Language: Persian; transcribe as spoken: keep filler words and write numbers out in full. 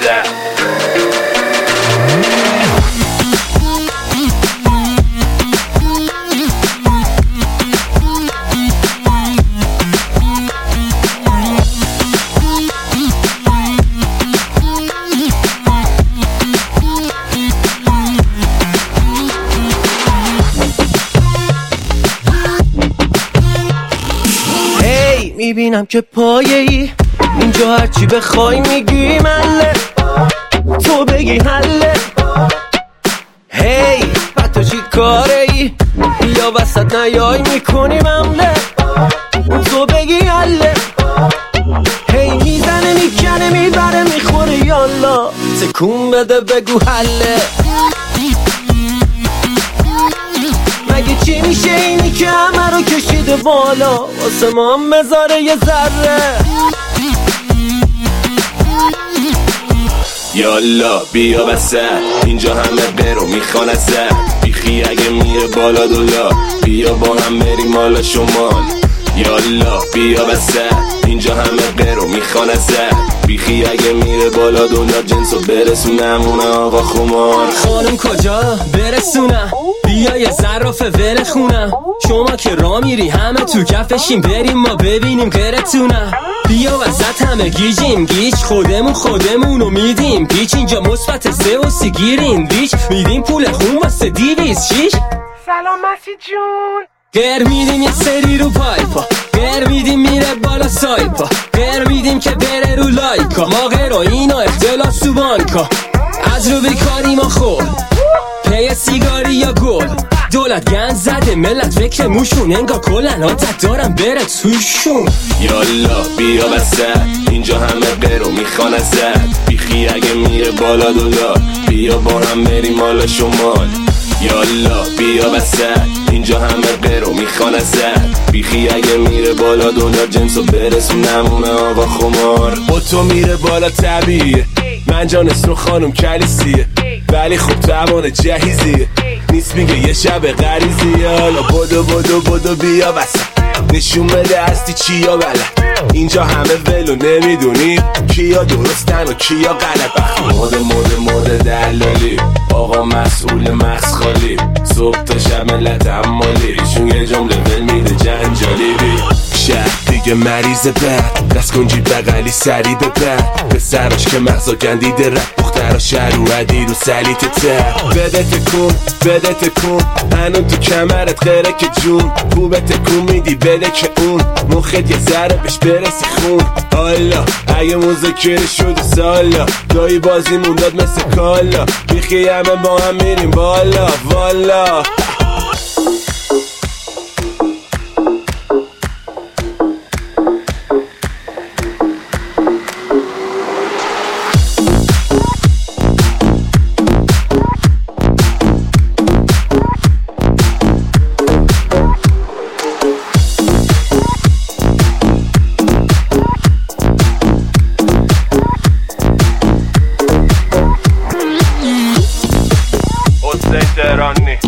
زد. میبینم که پایه ای اینجا هرچی بخوای میگی مله، تو بگی حله. هی بعد تو چی کاره ای یا وسط نیای میکنی ممله، تو بگی حله. هی میزنه میکنه میبره میخوره یالا، تکون بده بگو حله. مگه چی میشه اینی که همه رو کشیده بالا، واسه ما هم بذاره یه ذره. یالا بیا وسط اینجا همه برو میخوان ازت، بیخی اگه میره بالا دولا، بیا با هم بریم حالا شمال. یالا بیا وسط اینجا همه برو میخوان ازت، بیخی اگه میره بالا دولا، جنسو برسونم اونه آقا خمار. خانم کجا برسونم، بیا یه ظرافه ور خونم. شما که را میری همه تو کفشیم، بریم ما ببینیم غیرتونم. بیا وسط همه گیجیم گیج، خودمون خودمونو میدیم پیچ. اینجا مثبت سه و سی گیریم بیچ، میدیم پول خون واسه دیویز شیش. سلام مسیح جون. گر میدیم یه سری رو پایپا، گر میدیم میره بالا سایپا، گر میدیم که بره رو لایکا. ما غیر و اینا اختلاس تو بانکا، از رو بیکاری ما خور پی سیگاری یا گل. دولت گند زده ملت فکر موشون، انگار کلن عادت دارم بره توشون. یالا بیا وسط اینجا همه برو میخوان ازت، بیخی اگه میره بالا دولا، بیا با هم بریم حالا شمال. یالا بیا وسط اینجا همه برو میخوان ازت، بیخی اگه میره بالا دولا، جنسو برسونم اونه آقا خمار. با تو میره بالا طبیعیه، من جان اسم خانم کلیسیه، ولی خب توان جهیزیه، نیست میگه یه شب غریزی. یالا بدو بدو بدو بیا وسط، نشون بده هستی چیا بلد. اینجا همه ولو نمیدونی کیا درستن و کیا غلط. مود مود مود دلالی، آقا مسئول مغز خالی، صبح تا شب ملت عمالی، ایشون یه جمله ول میده جنجالی. شهر دیگه مریض بد، دست کنجی بغلی سری به بد، به سراش که مغزا گندیده رد، دخترها شهر و عدی رو سلیت تر. بده تکون بده تکون هنون تو کمرت غیره که جون، خوبه تکون میدی بده که اون مخت یه ذره بهش برسی خون. حالا اگه مذاکره شد سالا، دایی بازی مونداد مثل کالا، بیخی همه با هم میریم بالا والا. حسین تهرانی